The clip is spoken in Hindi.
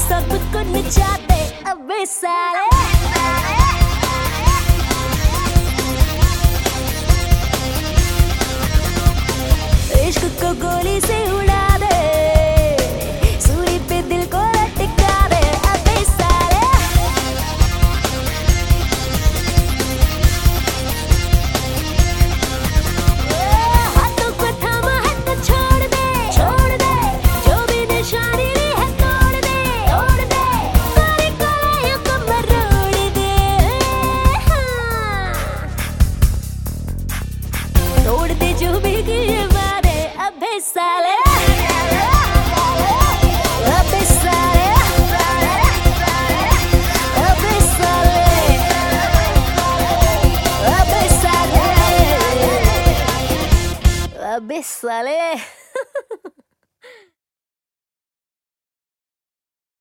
सब को नचाते अबे साले। इश्क को गोली से उड़ा दे, सूली पे दिल को लटका दे अबे साले। हाथों को थामा है तो छोड़ दे, छोड़ दे, जो भी निशानी ली है तोड़ दे, तोड़ दे, सारी कलाइयों को मरोड़ दे। तोड़ दे जो भी किए वादे अबे साले, अबे साले, अबे साले, अबे साले, अबे साले।